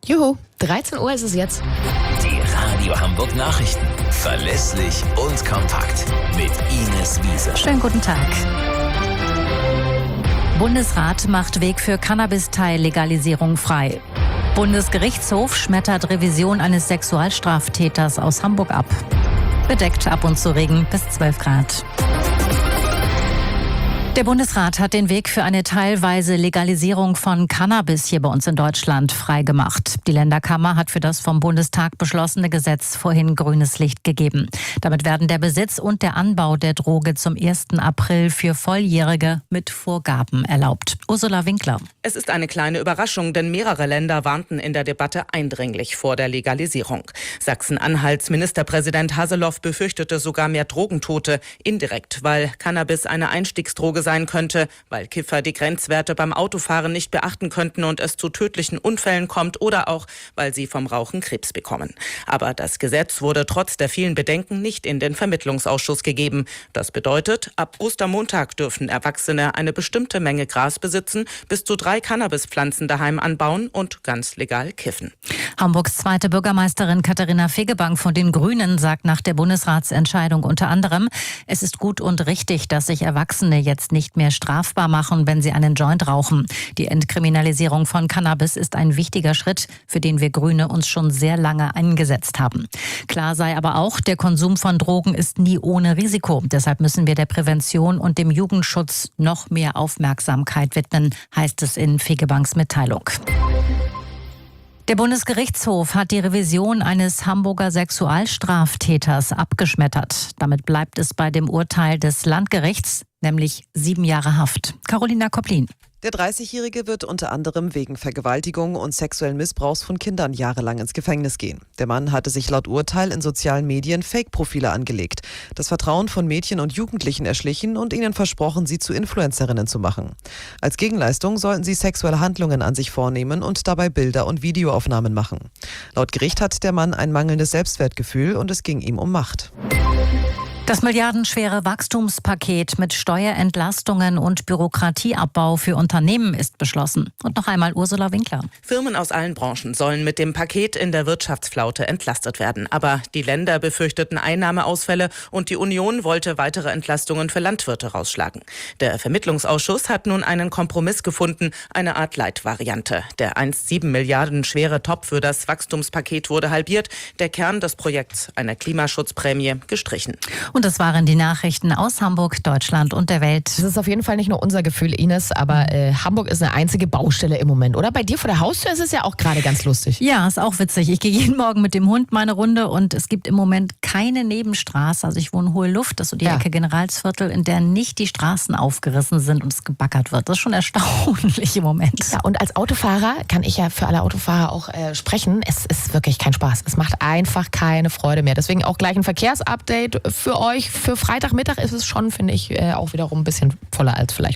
Juhu, 13 Uhr ist es jetzt. Die Radio Hamburg Nachrichten. Verlässlich und kompakt. Mit Ines Wiese. Schönen guten Tag. Bundesrat macht Weg für Cannabis-Teillegalisierung frei. Bundesgerichtshof schmettert Revision eines Sexualstraftäters aus Hamburg ab. Bedeckt ab und zu Regen bis 12 Grad. Der Bundesrat hat den Weg für eine teilweise Legalisierung von Cannabis hier bei uns in Deutschland freigemacht. Die Länderkammer hat für das vom Bundestag beschlossene Gesetz vorhin grünes Licht gegeben. Damit werden der Besitz und der Anbau der Droge zum 1. April für Volljährige mit Vorgaben erlaubt. Ursula Winkler. Es ist eine kleine Überraschung, denn mehrere Länder warnten in der Debatte eindringlich vor der Legalisierung. Sachsen-Anhalts Ministerpräsident Haseloff befürchtete sogar mehr Drogentote, indirekt, weil Cannabis eine Einstiegsdroge sein könnte, weil Kiffer die Grenzwerte beim Autofahren nicht beachten könnten und es zu tödlichen Unfällen kommt oder auch, weil sie vom Rauchen Krebs bekommen. Aber das Gesetz wurde trotz der vielen Bedenken nicht in den Vermittlungsausschuss gegeben. Das bedeutet, ab Ostermontag dürfen Erwachsene eine bestimmte Menge Gras besitzen, bis zu 3 Cannabispflanzen daheim anbauen und ganz legal kiffen. Hamburgs zweite Bürgermeisterin Katharina Fegebank von den Grünen sagt nach der Bundesratsentscheidung unter anderem, es ist gut und richtig, dass sich Erwachsene jetzt nicht mehr strafbar machen, wenn sie einen Joint rauchen. Die Entkriminalisierung von Cannabis ist ein wichtiger Schritt, für den wir Grüne uns schon sehr lange eingesetzt haben. Klar sei aber auch, der Konsum von Drogen ist nie ohne Risiko. Deshalb müssen wir der Prävention und dem Jugendschutz noch mehr Aufmerksamkeit widmen, heißt es in Fegebanks Mitteilung. Der Bundesgerichtshof hat die Revision eines Hamburger Sexualstraftäters abgeschmettert. Damit bleibt es bei dem Urteil des Landgerichts, nämlich 7 Jahre Haft. Carolina Kopplin. Der 30-Jährige wird unter anderem wegen Vergewaltigung und sexuellen Missbrauchs von Kindern jahrelang ins Gefängnis gehen. Der Mann hatte sich laut Urteil in sozialen Medien Fake-Profile angelegt, das Vertrauen von Mädchen und Jugendlichen erschlichen und ihnen versprochen, sie zu Influencerinnen zu machen. Als Gegenleistung sollten sie sexuelle Handlungen an sich vornehmen und dabei Bilder und Videoaufnahmen machen. Laut Gericht hat der Mann ein mangelndes Selbstwertgefühl und es ging ihm um Macht. Das milliardenschwere Wachstumspaket mit Steuerentlastungen und Bürokratieabbau für Unternehmen ist beschlossen. Und noch einmal Ursula Winkler. Firmen aus allen Branchen sollen mit dem Paket in der Wirtschaftsflaute entlastet werden. Aber die Länder befürchteten Einnahmeausfälle und die Union wollte weitere Entlastungen für Landwirte rausschlagen. Der Vermittlungsausschuss hat nun einen Kompromiss gefunden, eine Art Leitvariante. Der 1,7 Milliarden schwere Topf für das Wachstumspaket wurde halbiert, der Kern des Projekts, einer Klimaschutzprämie, gestrichen. Und das waren die Nachrichten aus Hamburg, Deutschland und der Welt. Das ist auf jeden Fall nicht nur unser Gefühl, Ines, aber Hamburg ist eine einzige Baustelle im Moment, oder? Bei dir vor der Haustür ist es ja auch gerade ganz lustig. Ja, ist auch witzig. Ich gehe jeden Morgen mit dem Hund meine Runde und es gibt im Moment keine Nebenstraße. Also ich wohne in Hohe Luft, das ist so die Ecke Generalsviertel, in der nicht die Straßen aufgerissen sind und es gebaggert wird. Das ist schon erstaunlich im Moment. Ja, und als Autofahrer kann ich ja für alle Autofahrer auch sprechen. Es ist wirklich kein Spaß. Es macht einfach keine Freude mehr. Deswegen auch gleich ein Verkehrsupdate für euch. Für Freitagmittag ist es schon, finde ich, auch wiederum ein bisschen voller als vielleicht